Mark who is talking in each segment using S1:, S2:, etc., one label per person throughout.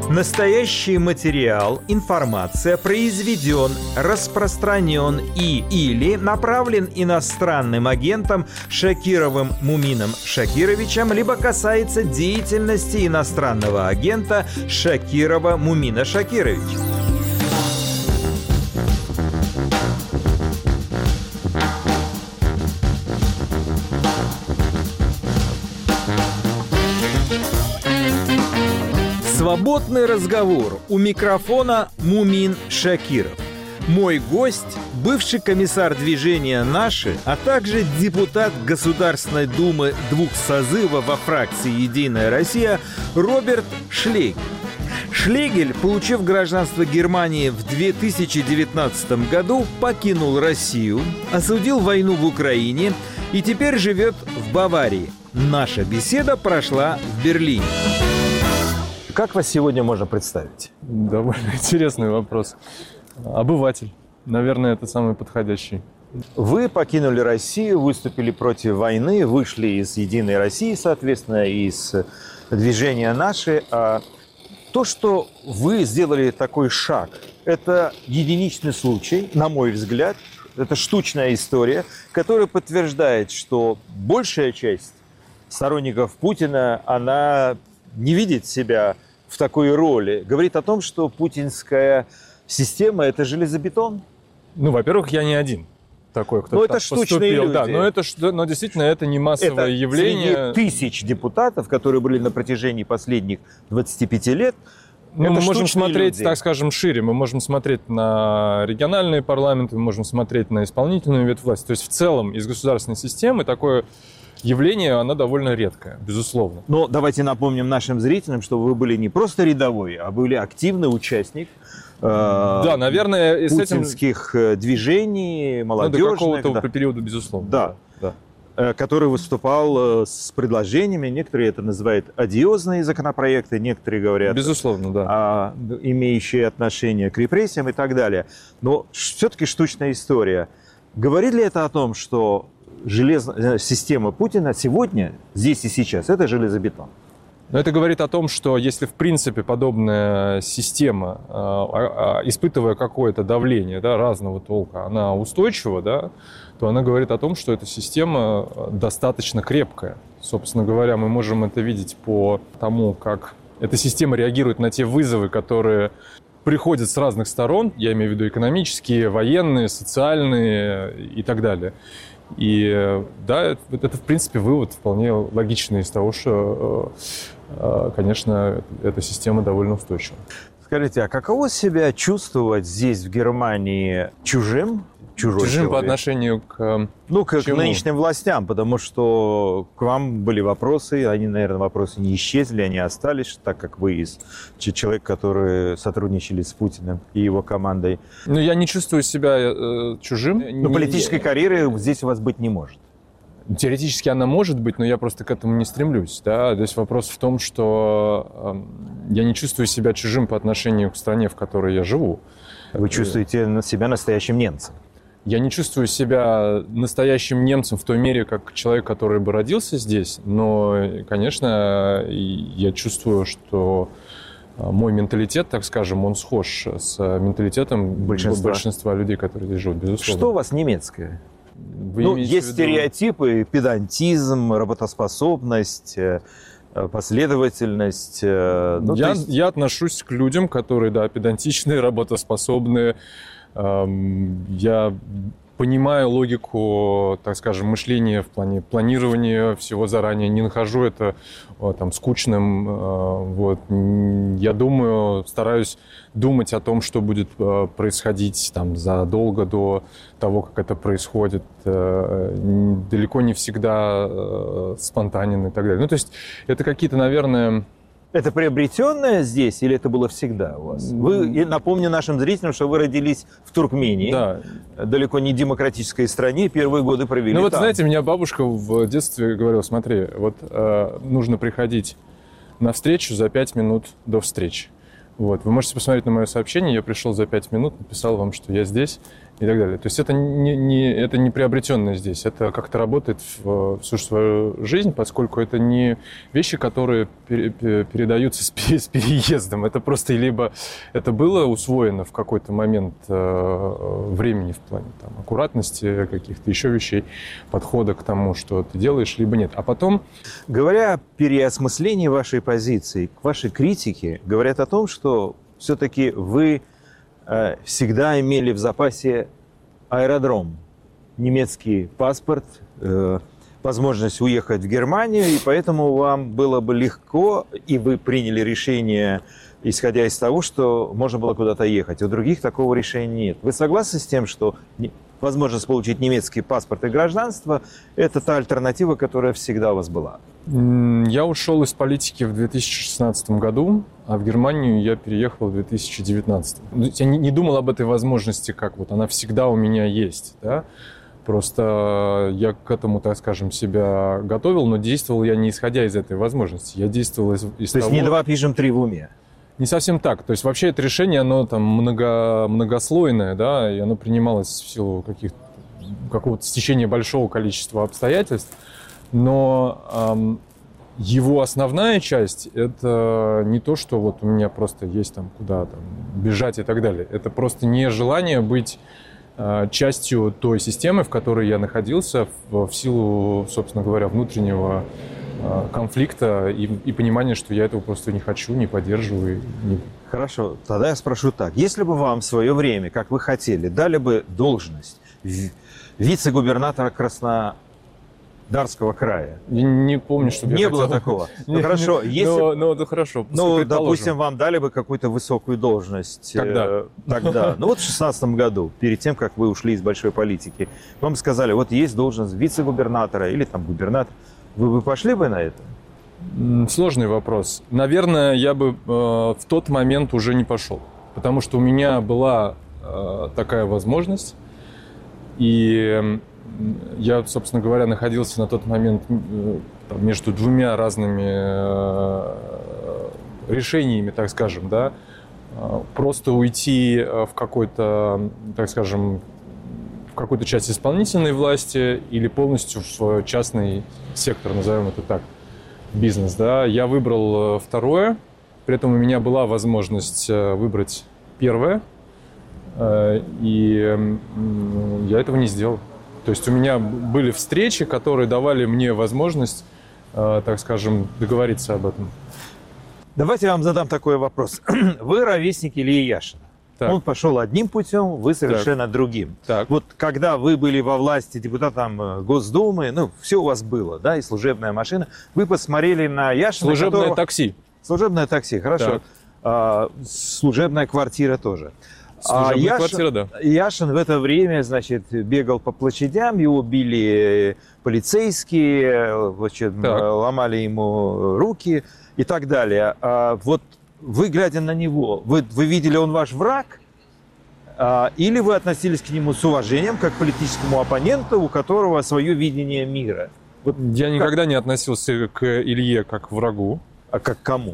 S1: Настоящий материал, информация произведен, распространен или направлен иностранным агентом Шакировым Мумином Шакировичем, либо касается деятельности иностранного агента Шакирова Мумина Шакировича. Свободный разговор. У микрофона Мумин Шакиров. Мой гость – бывший комиссар движения «Наши», а также депутат Государственной Думы 2 созывов во фракции «Единая Россия» Роберт Шлегель. Шлегель, получив гражданство Германии в 2019 году, покинул Россию, осудил войну в Украине и теперь живет в Баварии. Наша беседа прошла в Берлине. Как вас сегодня можно представить?
S2: Довольно интересный вопрос. Обыватель. Наверное, это самый подходящий.
S1: Вы покинули Россию, выступили против войны, вышли из «Единой России», соответственно, из движения «Наши». То, что вы сделали такой шаг, это единичный случай, на мой взгляд. Это штучная история, которая подтверждает, что большая часть сторонников Путина, она не видит себя в такой роли. Говорит о том, что путинская система – это железобетон.
S2: Ну, во-первых, я не один такой, кто так поступил.
S1: Штучные люди.
S2: Да, но действительно, это не массовое явление.
S1: Среди тысяч депутатов, которые были на протяжении последних 25 лет,
S2: мы можем смотреть, так скажем, шире. Мы можем смотреть на региональные парламенты, мы можем смотреть на исполнительную ветвь власти. То есть, в целом, из государственной системы такое явление, оно довольно редкое, безусловно.
S1: Но давайте напомним нашим зрителям, что вы были не просто рядовой, а были активный участник
S2: да, наверное,
S1: путинских движений, молодежных.
S2: До какого-то периода, безусловно.
S1: Да. Который выступал с предложениями. Некоторые это называют одиозные законопроекты, некоторые говорят,
S2: безусловно, да,
S1: имеющие отношение к репрессиям и так далее. Но все-таки штучная история. Говорит ли это о том, что система Путина сегодня, здесь и сейчас, это железобетон?
S2: Но это говорит о том, что если, в принципе, подобная система, испытывая какое-то давление, да, разного толка, она устойчива, да, то она говорит о том, что эта система достаточно крепкая. Собственно говоря, мы можем это видеть по тому, как эта система реагирует на те вызовы, которые приходят с разных сторон, я имею в виду экономические, военные, социальные и так далее. И да, это, в принципе, вывод вполне логичный из того, что, конечно, эта система довольно устойчива.
S1: Скажите, а каково себя чувствовать здесь, в Германии, чужим
S2: по отношению к
S1: нынешним властям, потому что к вам были вопросы, они, наверное, вопросы не исчезли, они остались, так как вы человек, который сотрудничали с Путиным и его командой.
S2: Ну, я не чувствую себя чужим.
S1: Но политической карьеры здесь у вас быть не может.
S2: Теоретически она может быть, но я просто к этому не стремлюсь. Да? Здесь вопрос в том, что я не чувствую себя чужим по отношению к стране, в которой я живу.
S1: Вы чувствуете себя настоящим немцем?
S2: Я не чувствую себя настоящим немцем в той мере, как человек, который бы родился здесь, но, конечно, я чувствую, что мой менталитет, так скажем, он схож с менталитетом большинства людей, которые здесь живут, безусловно.
S1: Что у вас немецкое? Есть стереотипы, педантизм, работоспособность, последовательность.
S2: Я отношусь к людям, которые, да, педантичные, работоспособные. Я понимаю логику, так скажем, мышления в плане планирования всего заранее, не нахожу это там скучным. Вот. Я думаю, стараюсь думать о том, что будет происходить там задолго до того, как это происходит. Далеко не всегда спонтанен и так далее. Ну, то есть это какие-то, наверное...
S1: Это приобретенное здесь или это было всегда у вас? Вы, напомню нашим зрителям, что вы родились в Туркмении,
S2: да,
S1: далеко не демократической стране, первые годы провели там.
S2: Ну вот, знаете, меня бабушка в детстве говорила, смотри, вот нужно приходить на встречу за 5 минут до встречи. Вот. Вы можете посмотреть на мое сообщение, я пришел за 5 минут, написал вам, что я здесь, и так далее. То есть это не приобретенное здесь, это как-то работает всю свою жизнь, поскольку это не вещи, которые передаются с переездом. Это просто либо это было усвоено в какой-то момент времени в плане там, аккуратности, каких-то еще вещей, подхода к тому, что ты делаешь, либо нет. А потом...
S1: Говоря о переосмыслении вашей позиции, к вашей критике, говорят о том, что все-таки вы всегда имели в запасе аэродром, немецкий паспорт, возможность уехать в Германию, и поэтому вам было бы легко, и вы приняли решение, исходя из того, что можно было куда-то ехать. У других такого решения нет. Вы согласны с тем, что возможность получить немецкий паспорт и гражданство – это та альтернатива, которая всегда у вас была?
S2: Я ушел из политики в 2016 году, а в Германию я переехал в 2019. Я не думал об этой возможности, как вот она всегда у меня есть, да? Просто я к этому, так скажем, себя готовил, но действовал я не исходя из этой возможности. Я действовал из того...
S1: То есть не 2 пишем 3 в уме?
S2: Не совсем так. То есть вообще это решение, оно там многослойное, да, и оно принималось в силу какого-то стечения большого количества обстоятельств. Но его основная часть – это не то, что вот у меня просто есть там куда там бежать и так далее. Это просто не желание быть частью той системы, в которой я находился в силу, собственно говоря, внутреннего конфликта и понимания, что я этого просто не хочу, не поддерживаю.
S1: Хорошо, тогда я спрошу так. Если бы вам в свое время, как вы хотели, дали бы должность вице-губернатора Краснодарского края?
S2: Я не помню, что
S1: не было такого. Ну хорошо, если...
S2: Ну хорошо.
S1: Ну, допустим, вам дали бы какую-то высокую должность.
S2: Когда?
S1: Тогда. Ну вот в 2016 году, перед тем, как вы ушли из большой политики, вам сказали, вот есть должность вице-губернатора или там губернатор. Вы бы пошли бы на это?
S2: Сложный вопрос. Наверное, я бы в тот момент уже не пошел. Потому что у меня была такая возможность. И я, собственно говоря, находился на тот момент между двумя разными решениями, так скажем, да. Просто уйти в какой-то, так скажем, в какую-то часть исполнительной власти или полностью в частный сектор, назовем это так, бизнес, да. Я выбрал второе, при этом у меня была возможность выбрать первое, и я этого не сделал. То есть у меня были встречи, которые давали мне возможность, так скажем, договориться об этом.
S1: Давайте я вам задам такой вопрос. Вы ровесник Ильи Яшина. Так. Он пошел одним путем, вы совершенно другим.
S2: Так.
S1: Вот когда вы были во власти депутатом Госдумы, ну, все у вас было, да, и служебная машина, вы посмотрели на Яшина,
S2: служебное такси.
S1: Служебное такси, хорошо. Служебная квартира тоже.
S2: Квартира, да.
S1: Яшин в это время, значит, бегал по площадям, его били полицейские, значит, ломали ему руки и так далее. Вот вы, глядя на него, вы видели, он ваш враг? Или вы относились к нему с уважением, как к политическому оппоненту, у которого свое видение мира?
S2: Вот я никогда не относился к Илье как к врагу.
S1: А как к кому?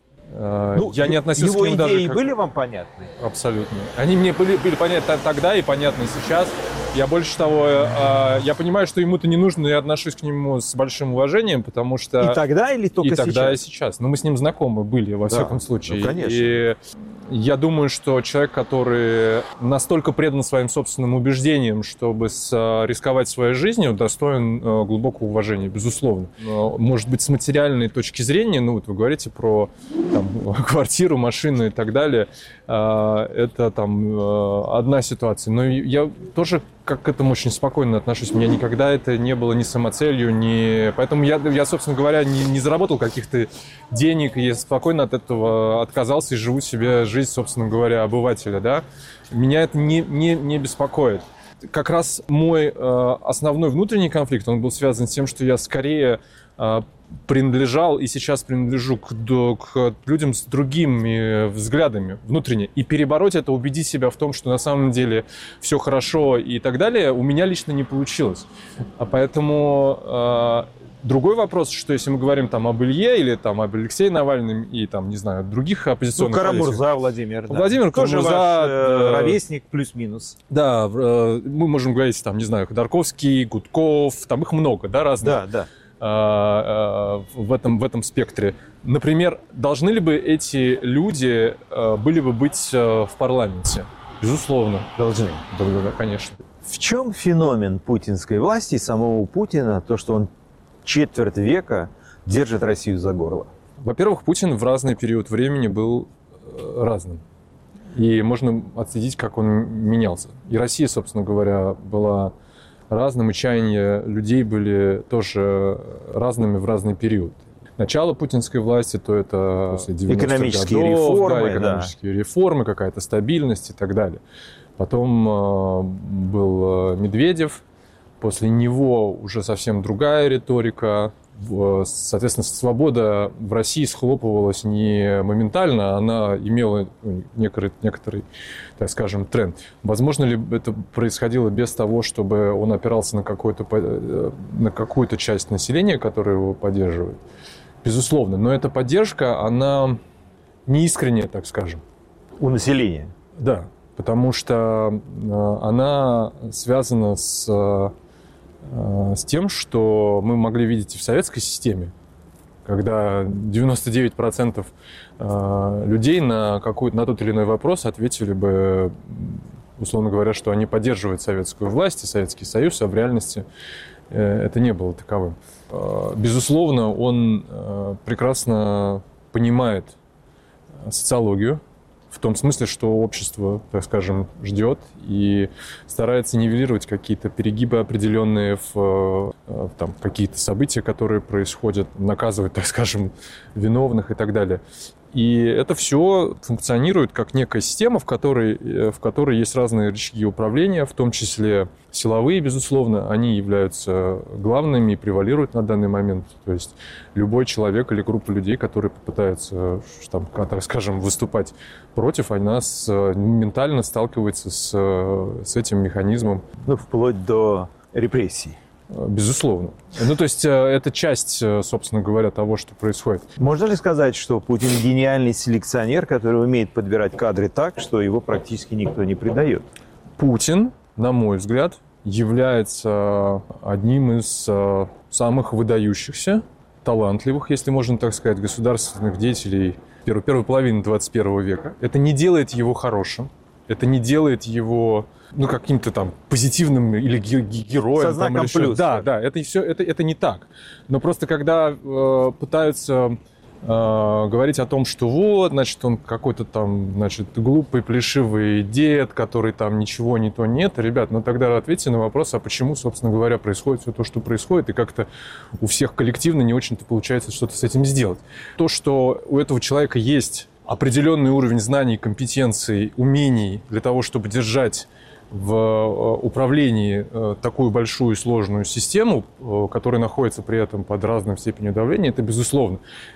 S2: Я не относился
S1: его
S2: к нему даже
S1: идеи были вам понятны?
S2: Абсолютно. Они мне были понятны тогда и понятны сейчас. Я больше того, я понимаю, что ему-то не нужно, и отношусь к нему с большим уважением, потому что...
S1: И тогда или только сейчас?
S2: И тогда, и сейчас. Но мы с ним знакомы были, во всяком случае.
S1: Ну, конечно.
S2: И я думаю, что человек, который настолько предан своим собственным убеждениям, чтобы рисковать своей жизнью, достоин глубокого уважения, безусловно. Может быть, с материальной точки зрения, ну вот вы говорите про там, квартиру, машину и так далее, это там одна ситуация. Но я тоже как к этому очень спокойно отношусь. У меня никогда это не было ни самоцелью, ни... Поэтому я, собственно говоря, не заработал каких-то денег, и я спокойно от этого отказался и живу себе жизнь, собственно говоря, обывателя, да. Меня это не беспокоит. Как раз мой основной внутренний конфликт, он был связан с тем, что я скорее принадлежал и сейчас принадлежу к людям с другими взглядами внутренне. И перебороть это, убедить себя в том, что на самом деле все хорошо и так далее, у меня лично не получилось. А поэтому Другой вопрос, что если мы говорим там об Илье или там об Алексее Навальном и там, не знаю, других оппозиционных...
S1: Карамурза Владимир. Да.
S2: Владимир
S1: тоже
S2: Карамурза,
S1: ваш ровесник плюс-минус.
S2: Да, мы можем говорить там, не знаю, Ходорковский, Гудков, там их много, да, разных.
S1: Да.
S2: В этом спектре. Например, должны ли бы эти люди были бы быть в парламенте? Безусловно.
S1: Должны.
S2: Да, конечно.
S1: В чем феномен путинской власти и самого Путина, то, что он четверть века держит Россию за горло?
S2: Во-первых, Путин в разный период времени был разным. И можно отследить, как он менялся. И Россия, собственно говоря, была разным, и чаяния людей были тоже разными в разный период. Начало путинской власти, то это после 90-х
S1: экономические
S2: годов,
S1: реформы,
S2: экономические реформы, какая-то стабильность и так далее. Потом был Медведев, после него уже совсем другая риторика. Соответственно, свобода в России схлопывалась не моментально, она имела некоторый, так скажем, тренд. Возможно ли это происходило без того, чтобы он опирался на какую-то часть населения, которая его поддерживает? Безусловно. Но эта поддержка, она не искренняя, так скажем.
S1: У населения?
S2: Да, потому что она связана с тем, что мы могли видеть и в советской системе, когда 99% людей на тот или иной вопрос ответили бы, условно говоря, что они поддерживают советскую власть и Советский Союз, а в реальности это не было таковым. Безусловно, он прекрасно понимает социологию, в том смысле, что общество, так скажем, ждет и старается нивелировать какие-то перегибы определенные в какие-то события, которые происходят, наказывать, так скажем, виновных и так далее. И это все функционирует как некая система, в которой есть разные рычаги управления, в том числе силовые, безусловно, они являются главными и превалируют на данный момент. То есть любой человек или группа людей, которые попытаются, так скажем, выступать против, она ментально сталкивается с этим механизмом.
S1: Вплоть до репрессий.
S2: Безусловно. То есть это часть, собственно говоря, того, что происходит.
S1: Можно ли сказать, что Путин гениальный селекционер, который умеет подбирать кадры так, что его практически никто не предает?
S2: Путин, на мой взгляд, является одним из самых выдающихся, талантливых, если можно так сказать, государственных деятелей первой половины 21 века. Это не делает его хорошим, это не делает его каким-то там позитивным или героем.
S1: Со знаком плюс.
S2: Да, это не так. Но просто когда пытаются говорить о том, что он какой-то там, глупый, плешивый дед, который там ничего не то нет. Ребят, тогда ответьте на вопрос, а почему, собственно говоря, происходит все то, что происходит, и как-то у всех коллективно не очень-то получается что-то с этим сделать. То, что у этого человека есть определенный уровень знаний, компетенций, умений для того, чтобы держать в управлении такую большую и сложную систему, которая находится при этом под разной степенью давления, это безусловно.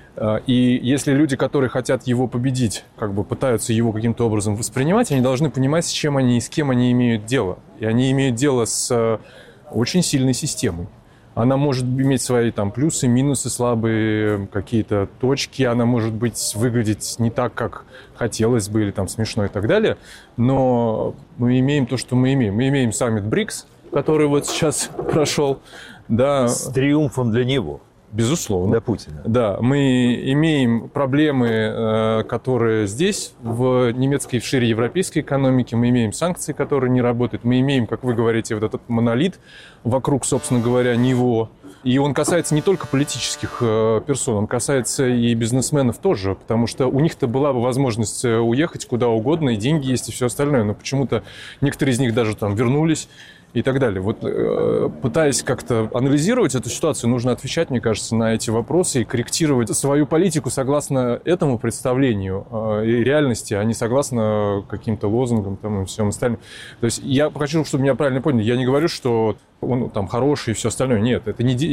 S2: И если люди, которые хотят его победить, пытаются его каким-то образом воспринимать, они должны понимать, с чем они и с кем они имеют дело. И они имеют дело с очень сильной системой. Она может иметь свои плюсы, минусы, слабые какие-то точки. Она может выглядеть не так, как хотелось бы, или смешно и так далее. Но мы имеем то, что мы имеем. Мы имеем саммит БРИКС, который сейчас прошел. Да.
S1: С триумфом для него.
S2: Безусловно.
S1: Для Путина.
S2: Да, мы имеем проблемы, которые здесь, в немецкой, в шире европейской экономике. Мы имеем санкции, которые не работают. Мы имеем, как вы говорите, этот монолит вокруг, собственно говоря, него. И он касается не только политических персон, он касается и бизнесменов тоже, потому что у них-то была бы возможность уехать куда угодно, и деньги есть, и все остальное. Но почему-то некоторые из них даже вернулись. И так далее. Пытаясь как-то анализировать эту ситуацию, нужно отвечать, мне кажется, на эти вопросы и корректировать свою политику согласно этому представлению и реальности, а не согласно каким-то лозунгам и всем остальным. То есть я хочу, чтобы меня правильно поняли. Я не говорю, что он хороший и все остальное. Нет, это не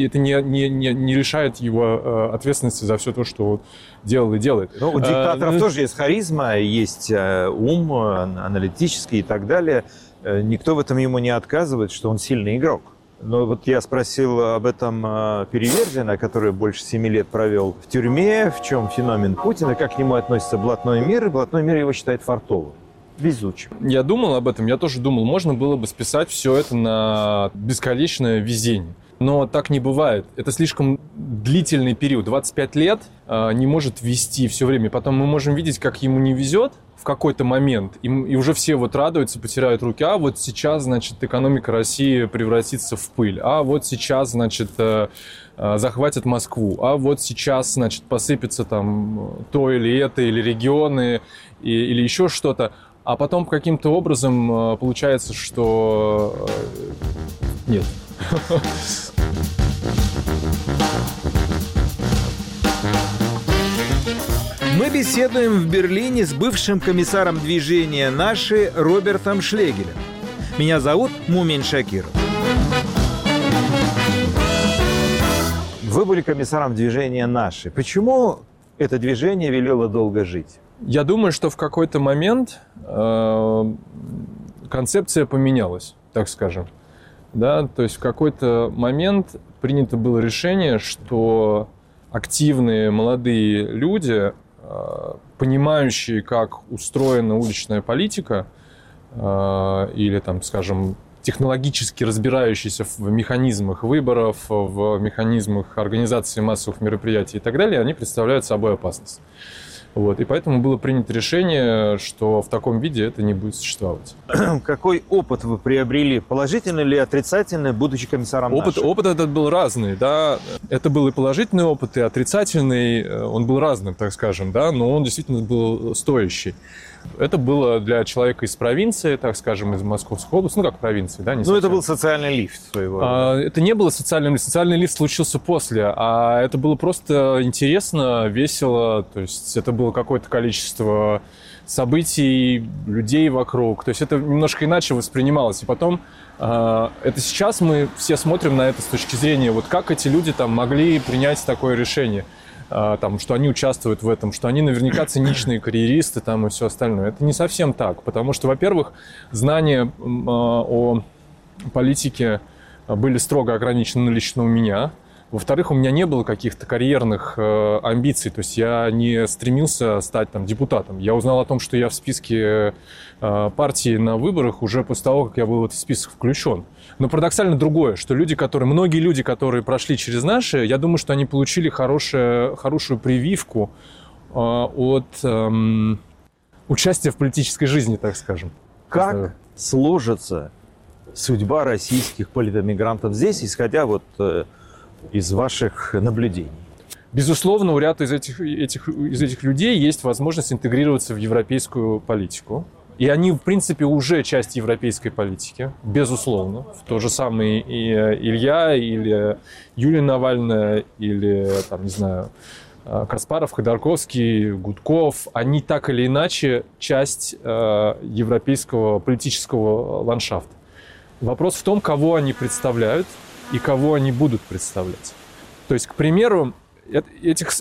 S2: лишает его ответственности за все то, что он делал и делает.
S1: Но у диктаторов тоже есть харизма, есть ум аналитический и так далее. Никто в этом ему не отказывает, что он сильный игрок. Но вот я спросил об этом Переверзина, который больше 7 лет провел в тюрьме, в чем феномен Путина, как к нему относится блатной мир, и блатной мир его считает фартовым, везучим.
S2: Я думал об этом, я тоже думал, можно было бы списать все это на бесконечное везение. Но так не бывает. Это слишком длительный период. 25 лет не может вести все время. Потом мы можем видеть, как ему не везет в какой-то момент. И уже все вот радуются, потирают руки. А вот сейчас, значит, экономика России превратится в пыль. А вот сейчас, значит, захватят Москву. А вот сейчас, значит, посыпется там то или это, или регионы, или еще что-то. А потом каким-то образом получается, что нет.
S1: Мы беседуем в Берлине с бывшим комиссаром движения «Наши» Робертом Шлегелем. Меня зовут Мумин Шакиров. Вы были комиссаром движения «Наши». Почему это движение велело долго жить?
S2: Я думаю, что в какой-то момент концепция поменялась, так скажем. Да, то есть в какой-то момент принято было решение, что активные молодые люди, понимающие, как устроена уличная политика, или, там, скажем, технологически разбирающиеся в механизмах выборов, в механизмах организации массовых мероприятий и так далее, они представляют собой опасность. Вот. И поэтому было принято решение, что в таком виде это не будет существовать.
S1: Какой опыт вы приобрели, положительный или отрицательный, будучи комиссаром «Наших»?
S2: Опыт этот был разный, да. Это был и положительный опыт, и отрицательный. Он был разным, так скажем, да, но он действительно был стоящий. Это было для человека из провинции, так скажем, из Московской области, ну как провинции, да, не совсем.
S1: Это был социальный лифт своего.
S2: Это не было социальным лифтом. Социальный лифт случился после, а это было просто интересно, весело, то есть это было какое-то количество событий, людей вокруг, то есть это немножко иначе воспринималось. И потом это сейчас мы все смотрим на это с точки зрения, вот как эти люди там могли принять такое решение. Там, что они участвуют в этом, что они наверняка циничные карьеристы там, и все остальное. Это не совсем так, потому что, во-первых, знания о политике были строго ограничены лично у меня. Во-вторых, у меня не было каких-то карьерных амбиций, то есть я не стремился стать там, депутатом. Я узнал о том, что я в списке партии на выборах уже после того, как я был в этот список включен. Но парадоксально другое, что многие люди, которые прошли через «Наши», я думаю, что они получили хорошую прививку от участия в политической жизни, так скажем.
S1: Как сложится судьба российских политэмигрантов здесь, исходя вот из ваших наблюдений?
S2: Безусловно, у ряда из этих людей есть возможность интегрироваться в европейскую политику. И они, в принципе, уже часть европейской политики, безусловно. То же самое и Илья, или Юлия Навальная, или, там, не знаю, Каспаров, Ходорковский, Гудков. Они так или иначе часть европейского политического ландшафта. Вопрос в том, кого они представляют и кого они будут представлять. То есть, к примеру, этих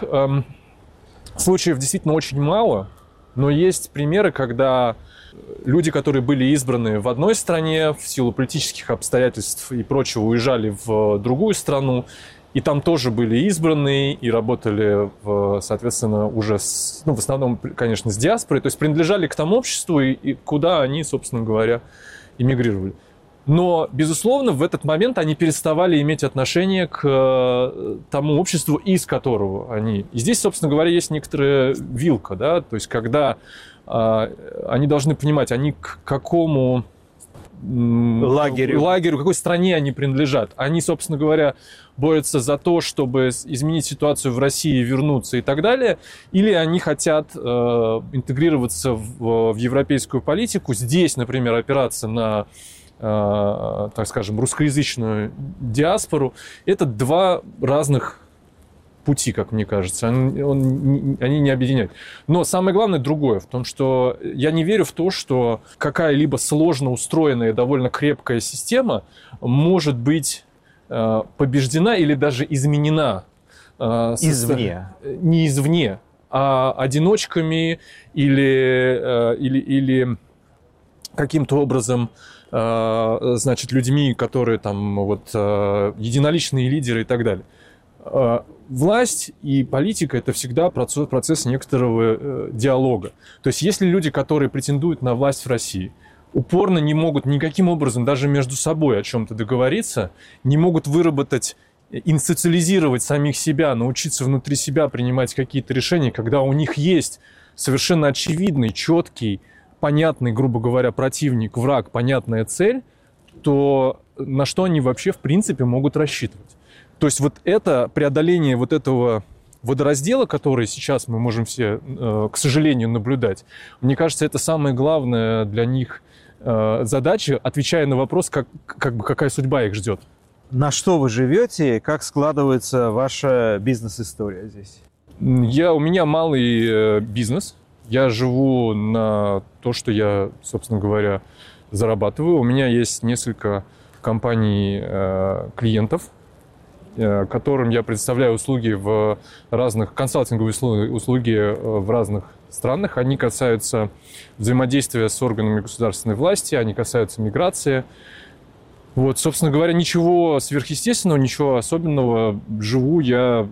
S2: случаев действительно очень мало, но есть примеры, когда люди, которые были избраны в одной стране в силу политических обстоятельств и прочего, уезжали в другую страну, и там тоже были избраны и работали, соответственно, уже в основном, конечно, с диаспорой, то есть принадлежали к тому обществу, и куда они, собственно говоря, эмигрировали. Но, безусловно, в этот момент они переставали иметь отношение к тому обществу, из которого они. И здесь, собственно говоря, есть некоторая вилка, да, то есть когда они должны понимать, они к какому лагерю, какой стране они принадлежат. Они, собственно говоря, борются за то, чтобы изменить ситуацию в России, вернуться и так далее, или они хотят интегрироваться в европейскую политику, здесь, например, опираться на, так скажем, русскоязычную диаспору. Это два разных пути, как мне кажется. Они не объединяют. Но самое главное другое, в том, что я не верю в то, что какая-либо сложно устроенная, довольно крепкая система может быть побеждена или даже изменена.
S1: Извне.
S2: Не извне, а одиночками или каким-то образом, значит, людьми, которые там вот единоличные лидеры и так далее. Власть и политика – это всегда процесс некоторого диалога. То есть если люди, которые претендуют на власть в России, упорно не могут никаким образом даже между собой о чем-то договориться, не могут выработать, институциализировать самих себя, научиться внутри себя принимать какие-то решения, когда у них есть совершенно очевидный, четкий, понятный, грубо говоря, противник, враг, понятная цель, то на что они вообще в принципе могут рассчитывать? То есть вот это преодоление вот этого водораздела, который сейчас мы можем все, к сожалению, наблюдать, мне кажется, это самая главная для них задача, отвечая на вопрос, какая судьба их ждет.
S1: На что вы живете? Как складывается ваша бизнес-история здесь?
S2: У меня малый бизнес. Я живу на то, что я, собственно говоря, зарабатываю. У меня есть несколько компаний клиентов, которым я предоставляю услуги в разных, консалтинговые услуги в разных странах. Они касаются взаимодействия с органами государственной власти, они касаются миграции. Вот, собственно говоря, ничего сверхъестественного, ничего особенного. Живу я,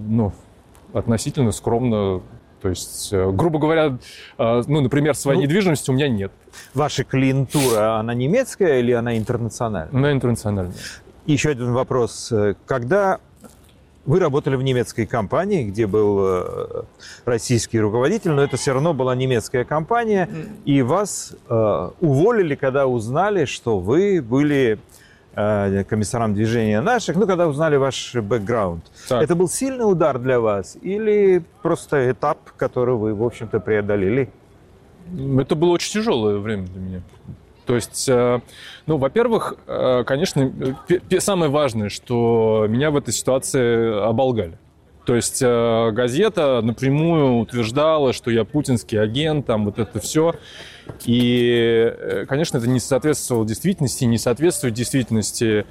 S2: относительно скромно. То есть, грубо говоря, например, своей недвижимости у меня нет.
S1: Ваша клиентура, она немецкая или она интернациональная?
S2: Она интернациональная.
S1: Еще один вопрос. Когда вы работали в немецкой компании, где был российский руководитель, но это все равно была немецкая компания, и вас уволили, когда узнали, что вы были комиссаром движения наших, когда узнали ваш бэкграунд. Так. Это был сильный удар для вас или просто этап, который вы, в общем-то, преодолели?
S2: Это было очень тяжелое время для меня. То есть, во-первых, конечно, самое важное, что меня в этой ситуации оболгали. То есть газета напрямую утверждала, что я путинский агент, там вот это все. И, конечно, это не соответствовало действительности, не соответствует действительности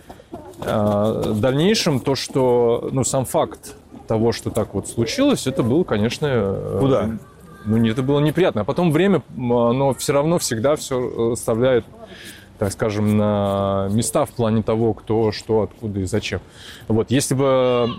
S2: в дальнейшем. То, что, сам факт того, что так вот случилось, это было, конечно...
S1: Куда?
S2: Это было неприятно. А потом время, оно все равно всегда все оставляет, так скажем, на места в плане того, кто, что, откуда и зачем. Вот. Если бы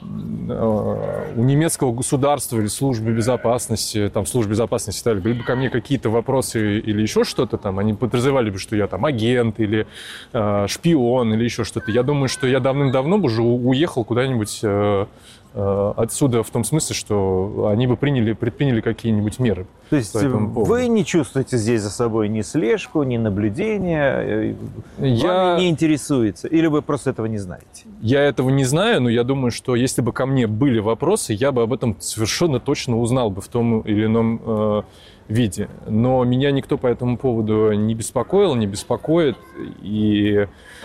S2: у немецкого государства или службы безопасности, службы безопасности были бы ко мне какие-то вопросы или еще что-то там, они подразумевали бы, что я там агент или шпион или еще что-то. Я думаю, что я давным-давно бы уже уехал куда-нибудь отсюда, в том смысле, что они бы предприняли какие-нибудь меры.
S1: То есть вы не чувствуете здесь за собой ни слежку, ни наблюдения? Вами не интересуется? Или вы просто этого не знаете?
S2: Я этого не знаю, но я думаю, что если бы ко мне были вопросы, я бы об этом совершенно точно узнал бы в том или ином виде. Но меня никто по этому поводу не беспокоил, не беспокоит. И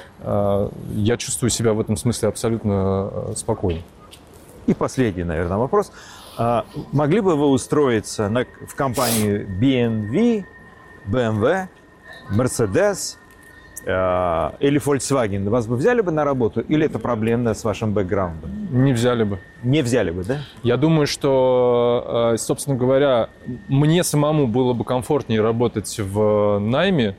S2: я чувствую себя в этом смысле абсолютно спокойно.
S1: И последний, наверное, вопрос. Могли бы вы устроиться в компанию BMW, Mercedes или Volkswagen? Вас бы взяли бы на работу или это проблемно с вашим бэкграундом?
S2: Не взяли бы.
S1: Не взяли бы, да?
S2: Я думаю, что, собственно говоря, мне самому было бы комфортнее работать в найме,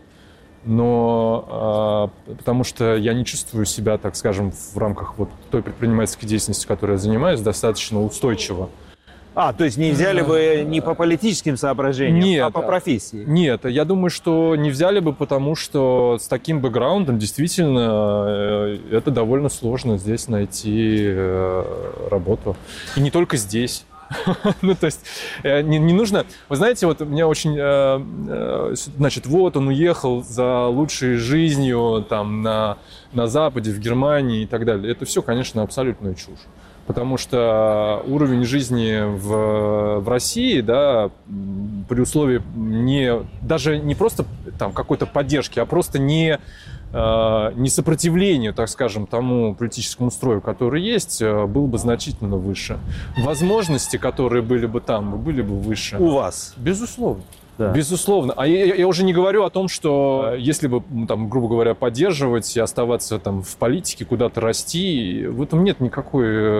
S2: но потому что я не чувствую себя, так скажем, в рамках вот той предпринимательской деятельности, которой я занимаюсь, достаточно устойчиво.
S1: То есть не взяли бы не по политическим соображениям,
S2: нет,
S1: а по профессии?
S2: Нет, я думаю, что не взяли бы, потому что с таким бэкграундом действительно это довольно сложно здесь найти работу. И не только здесь. То есть не нужно... Вы знаете, вот меня очень... Значит, вот он уехал за лучшей жизнью там на Западе, в Германии и так далее. Это все, конечно, абсолютная чушь. Потому что уровень жизни в России, да, при условии даже не просто там какой-то поддержки, а просто не сопротивлению, так скажем, тому политическому строю, который есть, был бы значительно выше. Возможности, которые были бы там, были бы выше.
S1: У вас?
S2: Безусловно.
S1: Да.
S2: Безусловно. А я уже не говорю о том, что если бы, там, грубо говоря, поддерживать и оставаться там в политике, куда-то расти, в этом не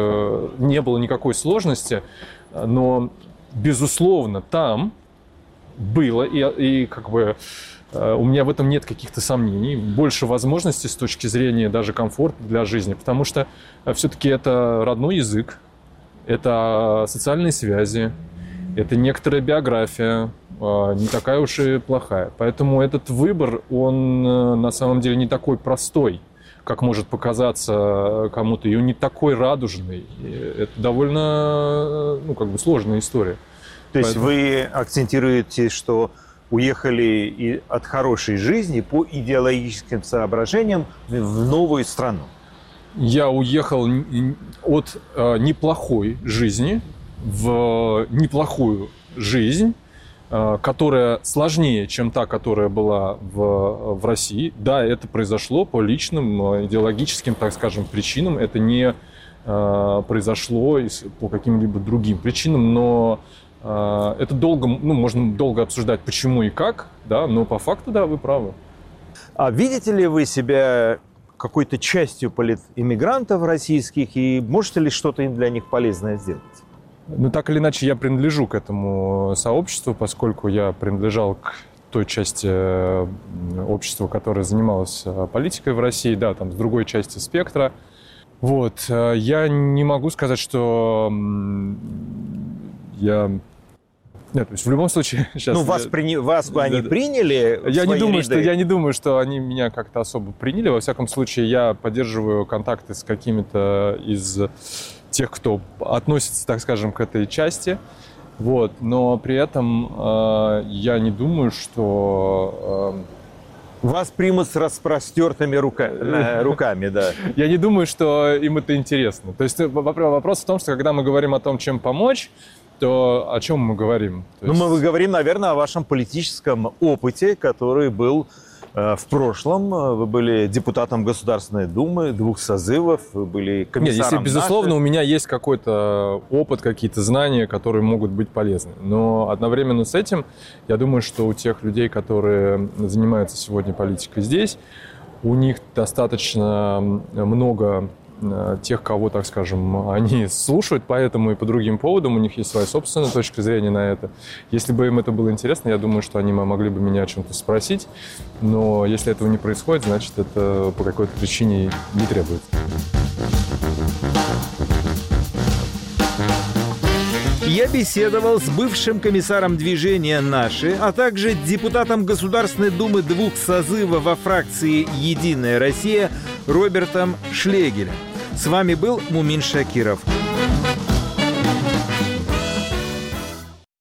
S2: было никакой сложности. Но, безусловно, там было, и как бы у меня в этом нет каких-то сомнений. Больше возможностей с точки зрения даже комфорта для жизни, потому что все-таки это родной язык, это социальные связи, это некоторая биография, не такая уж и плохая. Поэтому этот выбор, он на самом деле не такой простой, как может показаться кому-то, и он не такой радужный. Это довольно, сложная история.
S1: То есть вы акцентируете, что уехали и от хорошей жизни по идеологическим соображениям в новую страну?
S2: Я уехал от неплохой жизни в неплохую жизнь, которая сложнее, чем та, которая была в России. Да, это произошло по личным, идеологическим, так скажем, причинам. Это не произошло по каким-либо другим причинам, но это можно долго обсуждать, почему и как, да, но по факту, да, вы правы.
S1: А видите ли вы себя какой-то частью политиммигрантов российских, и можете ли что-то им для них полезное сделать?
S2: Так или иначе, я принадлежу к этому сообществу, поскольку я принадлежал к той части общества, которая занималась политикой в России, да, там с другой части спектра. Вот. Я не могу сказать, что я... Нет, то есть в любом случае сейчас...
S1: Вас бы они приняли в свои ряды?
S2: Я не думаю, что они меня как-то особо приняли. Во всяком случае, я поддерживаю контакты с какими-то из тех, кто относится, так скажем, к этой части. Вот. Но при этом я не думаю, что...
S1: Вас примут с распростертыми руками, да.
S2: Я не думаю, что им это интересно. То есть вопрос в том, что когда мы говорим о том, чем помочь, то о чем мы говорим?
S1: Мы говорим, наверное, о вашем политическом опыте, который был в прошлом. Вы были депутатом Государственной Думы 2 созывов, вы были комиссаром.
S2: Нет, если, безусловно, у меня есть какой-то опыт, какие-то знания, которые могут быть полезны. Но одновременно с этим, я думаю, что у тех людей, которые занимаются сегодня политикой здесь, у них достаточно много тех, кого, так скажем, они слушают по этому и по другим поводам, у них есть своя собственная точка зрения на это. Если бы им это было интересно, я думаю, что они могли бы меня о чем-то спросить, но если этого не происходит, значит, это по какой-то причине не требуется.
S1: Я беседовал с бывшим комиссаром движения «Наши», а также депутатом Государственной Думы 2 созывов во фракции «Единая Россия» Робертом Шлегелем. С вами был Мумин Шакиров.